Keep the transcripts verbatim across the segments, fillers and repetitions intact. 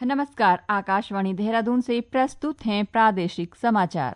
नमस्कार, आकाशवाणी देहरादून से प्रस्तुत हैं प्रादेशिक समाचार।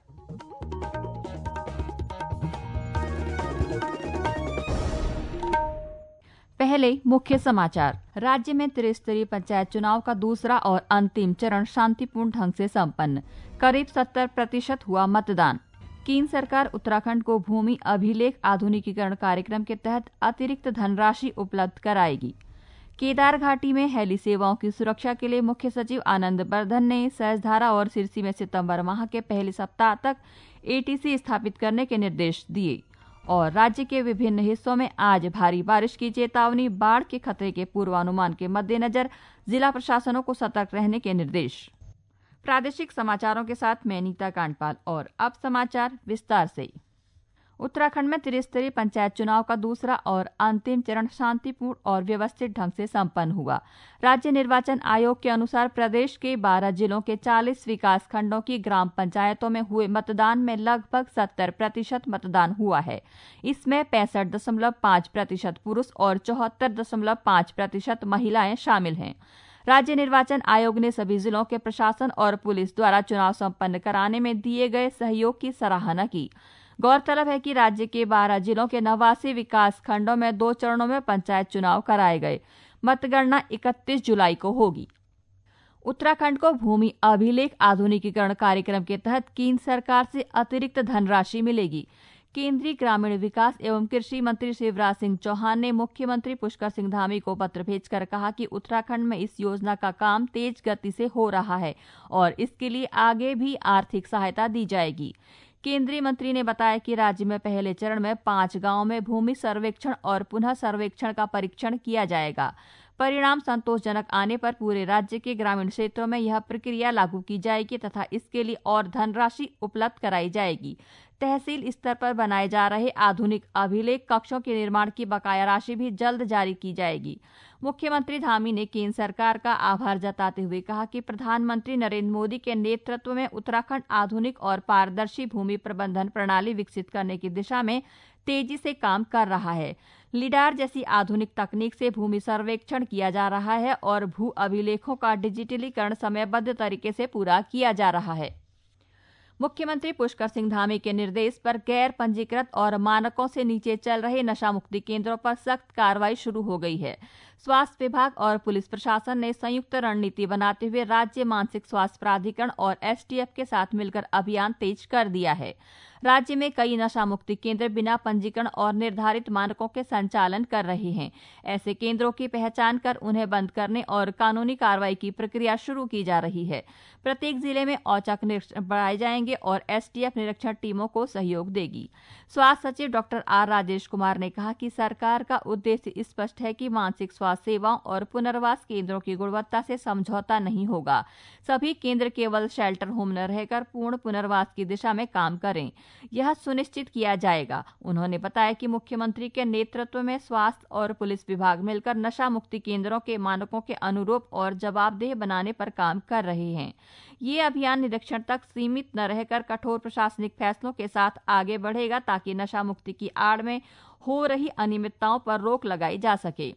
पहले मुख्य समाचार। राज्य में त्रिस्तरीय पंचायत चुनाव का दूसरा और अंतिम चरण शांतिपूर्ण ढंग से संपन्न। करीब सत्तर प्रतिशत हुआ मतदान। केंद्र सरकार उत्तराखंड को भूमि अभिलेख आधुनिकीकरण कार्यक्रम के तहत अतिरिक्त धनराशि उपलब्ध कराएगी। केदार घाटी में हेली सेवाओं की सुरक्षा के लिए मुख्य सचिव आनंद बर्धन ने सहस्त्रधारा और सिरसी में सितंबर माह के पहले सप्ताह तक एटीसी स्थापित करने के निर्देश दिए। और राज्य के विभिन्न हिस्सों में आज भारी बारिश की चेतावनी। बाढ़ के खतरे के पूर्वानुमान के मद्देनजर जिला प्रशासनों को सतर्क रहने के निर्देश। प्रादेशिक समाचारों के साथ मैं नीता कांडपाल और अब समाचार विस्तार से। उत्तराखंड में त्रिस्तरीय पंचायत चुनाव का दूसरा और अंतिम चरण शांतिपूर्ण और व्यवस्थित ढंग से संपन्न हुआ। राज्य निर्वाचन आयोग के अनुसार प्रदेश के बारह जिलों के चालीस विकास खंडों की ग्राम पंचायतों में हुए मतदान में लगभग सत्तर प्रतिशत मतदान हुआ है। इसमें पैंसठ दशमलव पाँच प्रतिशत पुरुष और चौहत्तर दशमलव पाँच प्रतिशत महिलाएं शामिल हैं। राज्य निर्वाचन आयोग ने सभी जिलों के प्रशासन और पुलिस द्वारा चुनाव संपन्न कराने में दिए गए सहयोग की सराहना की। गौरतलब है कि राज्य के बारह जिलों के नवासी विकास खंडों में दो चरणों में पंचायत चुनाव कराए गए। मतगणना इकतीस जुलाई को होगी। उत्तराखंड को भूमि अभिलेख आधुनिकीकरण कार्यक्रम के तहत केंद्र सरकार से अतिरिक्त धनराशि मिलेगी। केंद्रीय ग्रामीण विकास एवं कृषि मंत्री शिवराज सिंह चौहान ने मुख्यमंत्री पुष्कर सिंह धामी को पत्र भेजकर कहा कि उत्तराखंड में इस योजना का काम तेज गति से हो रहा है और इसके लिए आगे भी आर्थिक सहायता दी जाएगी। केंद्रीय मंत्री ने बताया कि राज्य में पहले चरण में पांच गांवों में भूमि सर्वेक्षण और पुनः सर्वेक्षण का परीक्षण किया जाएगा। परिणाम संतोषजनक आने पर पूरे राज्य के ग्रामीण क्षेत्रों में यह प्रक्रिया लागू की जाएगी तथा इसके लिए और धनराशि उपलब्ध कराई जाएगी। तहसील स्तर पर बनाए जा रहे आधुनिक अभिलेख कक्षों के निर्माण की बकाया राशि भी जल्द जारी की जाएगी। मुख्यमंत्री धामी ने केंद्र सरकार का आभार जताते हुए कहा कि प्रधानमंत्री नरेंद्र मोदी के नेतृत्व में उत्तराखंड आधुनिक और पारदर्शी भूमि प्रबंधन प्रणाली विकसित करने की दिशा में तेजी से काम कर रहा है। लीडार जैसी आधुनिक तकनीक से भूमि सर्वेक्षण किया जा रहा है और भू अभिलेखों का डिजिटलीकरण समयबद्ध तरीके से पूरा किया जा रहा है। मुख्यमंत्री पुष्कर सिंह धामी के निर्देश पर गैर पंजीकृत और मानकों से नीचे चल रहे नशा मुक्ति केंद्रों पर सख्त कार्रवाई शुरू हो गई है। स्वास्थ्य विभाग और पुलिस प्रशासन ने संयुक्त रणनीति बनाते हुए राज्य मानसिक स्वास्थ्य प्राधिकरण और एसटीएफ के साथ मिलकर अभियान तेज कर दिया है। राज्य में कई नशा मुक्ति केंद्र बिना पंजीकरण और निर्धारित मानकों के संचालन कर रहे हैं। ऐसे केंद्रों की पहचान कर उन्हें बंद करने और कानूनी कार्रवाई की प्रक्रिया शुरू की जा रही है। प्रत्येक जिले में औचक निरीक्षण बढ़ाए जाएंगे और एसटीएफ निरीक्षण टीमों को सहयोग देगी। स्वास्थ्य सचिव डॉक्टर आर राजेश कुमार ने कहा कि सरकार का उद्देश्य स्पष्ट है कि मानसिक स्वास्थ्य सेवाओं और पुनर्वास केंद्रों की गुणवत्ता से समझौता नहीं होगा। सभी केंद्र केवल शेल्टर होम न रहकर पूर्ण पुनर्वास की दिशा में काम करें, यह सुनिश्चित किया जाएगा। उन्होंने बताया कि मुख्यमंत्री के नेतृत्व में स्वास्थ्य और पुलिस विभाग मिलकर नशा मुक्ति केंद्रों के मानकों के अनुरूप और जवाबदेह बनाने पर काम कर रहे हैं। ये अभियान निरीक्षण तक सीमित न रहकर कठोर प्रशासनिक फैसलों के साथ आगे बढ़ेगा ताकि नशा मुक्ति की आड़ में हो रही अनियमितताओं पर रोक लगाई जा सके।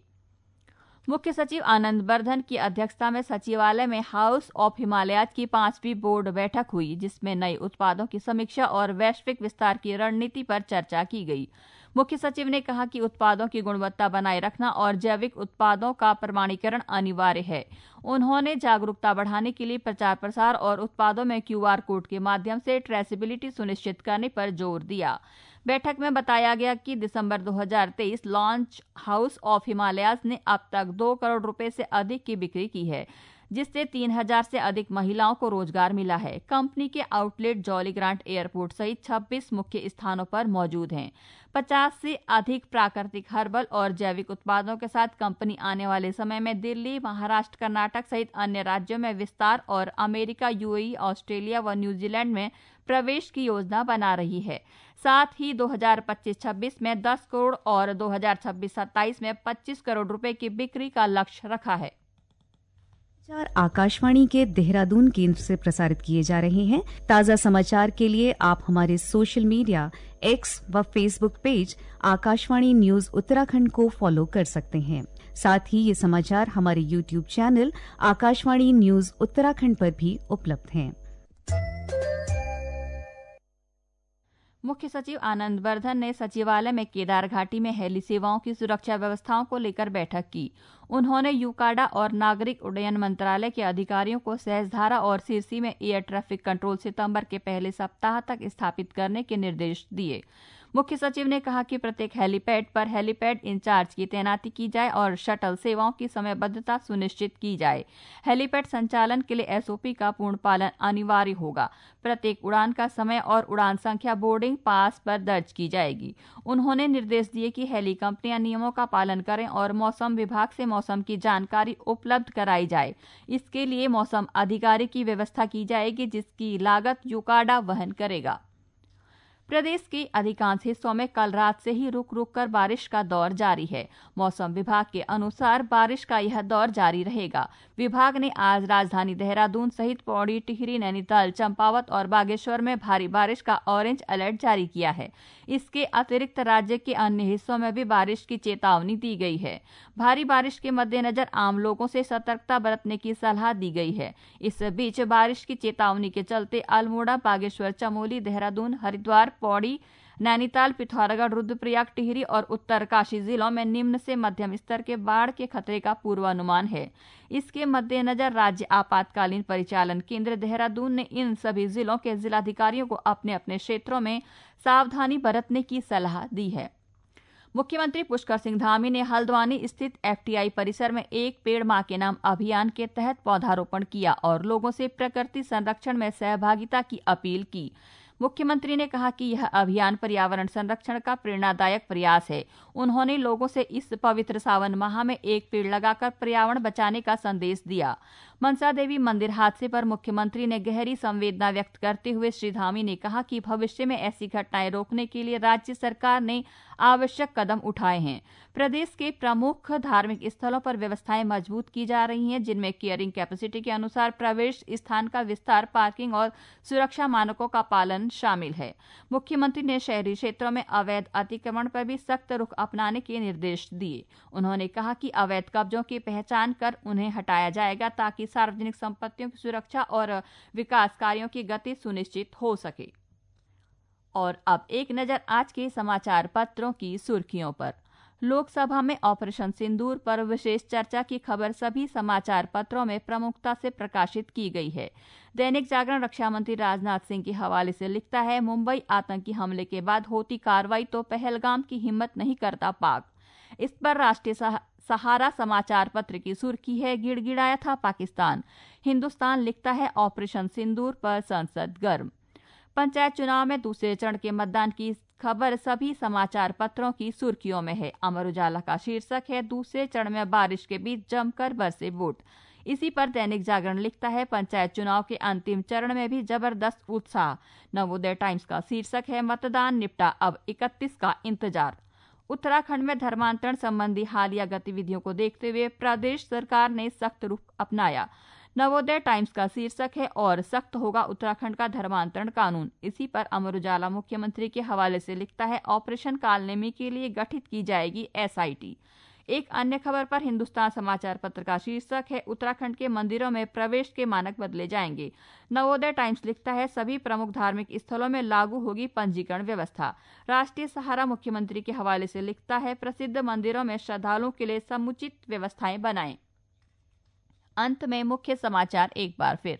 मुख्य सचिव आनंद बर्धन की अध्यक्षता में सचिवालय में हाउस ऑफ हिमालयाज की पांचवी बोर्ड बैठक हुई, जिसमें नए उत्पादों की समीक्षा और वैश्विक विस्तार की रणनीति पर चर्चा की गई। मुख्य सचिव ने कहा कि उत्पादों की गुणवत्ता बनाए रखना और जैविक उत्पादों का प्रमाणीकरण अनिवार्य है। उन्होंने जागरूकता बढ़ाने के लिए प्रचार प्रसार और उत्पादों में क्यूआर कोड के माध्यम से ट्रेसेबिलिटी सुनिश्चित करने पर जोर दिया। बैठक में बताया गया कि दिसंबर दो हज़ार तेईस लॉन्च हाउस ऑफ हिमालयाज ने अब तक दो करोड़ रुपए से अधिक की बिक्री की है, जिससे तीन हजार से अधिक महिलाओं को रोजगार मिला है। कंपनी के आउटलेट जॉली ग्रांट एयरपोर्ट सहित छब्बीस मुख्य स्थानों पर मौजूद हैं। पचास से अधिक प्राकृतिक हर्बल और जैविक उत्पादों के साथ कंपनी आने वाले समय में दिल्ली, महाराष्ट्र, कर्नाटक सहित अन्य राज्यों में विस्तार और अमेरिका, यूएई, ऑस्ट्रेलिया व न्यूजीलैंड में प्रवेश की योजना बना रही है। साथ ही दो हज़ार पच्चीस छब्बीस में दस करोड़ और दो हज़ार छब्बीस सत्ताईस में पच्चीस करोड़ रुपए की बिक्री का लक्ष्य रखा है। आकाशवाणी के देहरादून केंद्र से प्रसारित किए जा रहे हैं। ताज़ा समाचार के लिए आप हमारे सोशल मीडिया एक्स व Facebook page Akashvani news Uttarakhand को फॉलो कर सकते हैं। साथ ही ये समाचार हमारे YouTube channel Akashvani news Uttarakhand पर भी उपलब्ध हैं। मुख्य सचिव आनंद वर्धन ने सचिवालय में केदार घाटी में हेली सेवाओं की सुरक्षा व्यवस्थाओं को लेकर बैठक की। उन्होंने यूकाडा और नागरिक उड्डयन मंत्रालय के अधिकारियों को सहस्त्रधारा और सिरसी में एयर ट्रैफिक कंट्रोल सितंबर के पहले सप्ताह तक स्थापित करने के निर्देश दिए। मुख्य सचिव ने कहा कि प्रत्येक हेलीपैड पर हेलीपैड इंचार्ज की तैनाती की जाए और शटल सेवाओं की समयबद्धता सुनिश्चित की जाए। हेलीपैड संचालन के लिए एसओपी का पूर्ण पालन अनिवार्य होगा। प्रत्येक उड़ान का समय और उड़ान संख्या बोर्डिंग पास पर दर्ज की जाएगी। उन्होंने निर्देश दिए कि हेली कंपनियां नियमों का पालन करें और मौसम विभाग से मौसम की जानकारी उपलब्ध कराई जाए। इसके लिए मौसम अधिकारी की व्यवस्था की जाएगी, जिसकी लागत यूकाडा वहन करेगा। प्रदेश के अधिकांश हिस्सों में कल रात से ही रुक रुक कर बारिश का दौर जारी है। मौसम विभाग के अनुसार बारिश का यह दौर जारी रहेगा। विभाग ने आज राजधानी देहरादून सहित पौड़ी, टिहरी, नैनीताल, चंपावत और बागेश्वर में भारी बारिश का ऑरेंज अलर्ट जारी किया है। इसके अतिरिक्त राज्य के अन्य हिस्सों में भी बारिश की चेतावनी दी गई है। भारी बारिश के मद्देनजर आम लोगों से सतर्कता बरतने की सलाह दी गई है। इस बीच बारिश की चेतावनी के चलते अल्मोड़ा, बागेश्वर, चमोली, देहरादून, हरिद्वार, पौड़ी, नैनीताल, पिथौरागढ़, रुद्रप्रयाग, टिहरी और उत्तरकाशी जिलों में निम्न से मध्यम स्तर के बाढ़ के खतरे का पूर्वानुमान है। इसके मद्देनजर राज्य आपातकालीन परिचालन केंद्र देहरादून ने इन सभी जिलों के जिलाधिकारियों को अपने अपने क्षेत्रों में सावधानी बरतने की सलाह दी है। मुख्यमंत्री पुष्कर सिंह धामी ने हल्द्वानी स्थित एफटीआई परिसर में एक पेड़ मां के नाम अभियान के तहत पौधारोपण किया और लोगों से प्रकृति संरक्षण में सहभागिता की अपील की। मुख्यमंत्री ने कहा कि यह अभियान पर्यावरण संरक्षण का प्रेरणादायक प्रयास है। उन्होंने लोगों से इस पवित्र सावन माह में एक पेड़ लगाकर पर्यावरण बचाने का संदेश दिया। मनसा देवी मंदिर हादसे पर मुख्यमंत्री ने गहरी संवेदना व्यक्त करते हुए श्री धामी ने कहा कि भविष्य में ऐसी घटनाएं रोकने के लिए राज्य सरकार ने आवश्यक कदम उठाए हैं। प्रदेश के प्रमुख धार्मिक स्थलों पर व्यवस्थाएं मजबूत की जा रही हैं, जिनमें केयरिंग कैपेसिटी के अनुसार प्रवेश स्थान का विस्तार, पार्किंग और सुरक्षा मानकों का पालन शामिल है। मुख्यमंत्री ने शहरी क्षेत्रों में अवैध अतिक्रमण पर भी सख्त रुख अपनाने के निर्देश दिए। उन्होंने कहा कि अवैध कब्जों की पहचान कर उन्हें हटाया जाएगा ताकि सार्वजनिक संपत्तियों की सुरक्षा और विकास कार्यों की गति सुनिश्चित हो सके। और अब एक नजर आज के समाचार पत्रों की सुर्खियों पर। लोकसभा में ऑपरेशन सिंदूर पर विशेष चर्चा की खबर सभी समाचार पत्रों में प्रमुखता से प्रकाशित की गई है। दैनिक जागरण रक्षा मंत्री राजनाथ सिंह के हवाले से लिखता है, मुंबई आतंकी हमले के बाद होती कार्रवाई तो पहलगाम की हिम्मत नहीं करता पाक। इस पर राष्ट्रीय सहारा समाचार पत्र की सुर्खी है, गिड़गिड़ाया था पाकिस्तान। हिंदुस्तान लिखता है, ऑपरेशन सिंदूर पर संसद गर्म। पंचायत चुनाव में दूसरे चरण के मतदान की खबर सभी समाचार पत्रों की सुर्खियों में है। अमर उजाला का शीर्षक है, दूसरे चरण में बारिश के बीच जमकर बरसे वोट। इसी पर दैनिक जागरण लिखता है, पंचायत चुनाव के अंतिम चरण में भी जबरदस्त उत्साह। नवोदय टाइम्स का शीर्षक है, मतदान निपटा, अब इकतीस का इंतजार। उत्तराखंड में धर्मांतरण संबंधी हालिया गतिविधियों को देखते हुए प्रदेश सरकार ने सख्त रुख अपनाया। नवोदय टाइम्स का शीर्षक है, और सख्त होगा उत्तराखंड का धर्मांतरण कानून। इसी पर अमर उजाला मुख्यमंत्री के हवाले से लिखता है, ऑपरेशन कालनेमी के लिए गठित की जाएगी एसआईटी। एक अन्य खबर पर हिंदुस्तान समाचार पत्र का शीर्षक है, उत्तराखंड के मंदिरों में प्रवेश के मानक बदले जाएंगे। नवोदय टाइम्स लिखता है, सभी प्रमुख धार्मिक स्थलों में लागू होगी पंजीकरण व्यवस्था। राष्ट्रीय सहारा मुख्यमंत्री के हवाले से लिखता है, प्रसिद्ध मंदिरों में श्रद्धालुओं के लिए समुचित व्यवस्थाएं बनाएं। अंत में मुख्य समाचार एक बार फिर।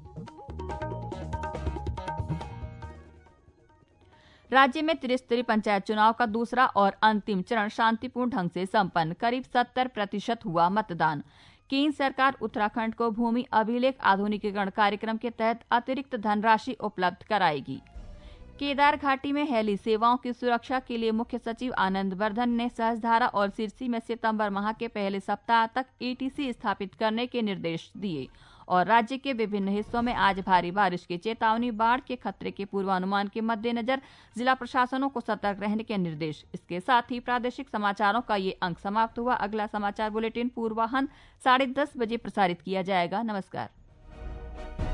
राज्य में त्रिस्तरीय पंचायत चुनाव का दूसरा और अंतिम चरण शांतिपूर्ण ढंग से संपन्न। करीब सत्तर प्रतिशत हुआ मतदान। केंद्र सरकार उत्तराखंड को भूमि अभिलेख आधुनिकीकरण कार्यक्रम के तहत अतिरिक्त धनराशि उपलब्ध कराएगी। केदार घाटी में हेली सेवाओं की सुरक्षा के लिए मुख्य सचिव आनंद वर्धन ने सहस्त्रधारा और सिरसी में सितंबर माह के पहले सप्ताह तक ईटीसी स्थापित करने के निर्देश दिए। और राज्य के विभिन्न हिस्सों में आज भारी बारिश की चेतावनी, बाढ़ के खतरे के पूर्वानुमान के मद्देनजर जिला प्रशासनों को सतर्क रहने के निर्देश। इसके साथ ही प्रादेशिक समाचारों का ये अंक समाप्त हुआ। अगला समाचार बुलेटिन पूर्वाह्न साढ़े दस बजे प्रसारित किया जाएगा। नमस्कार।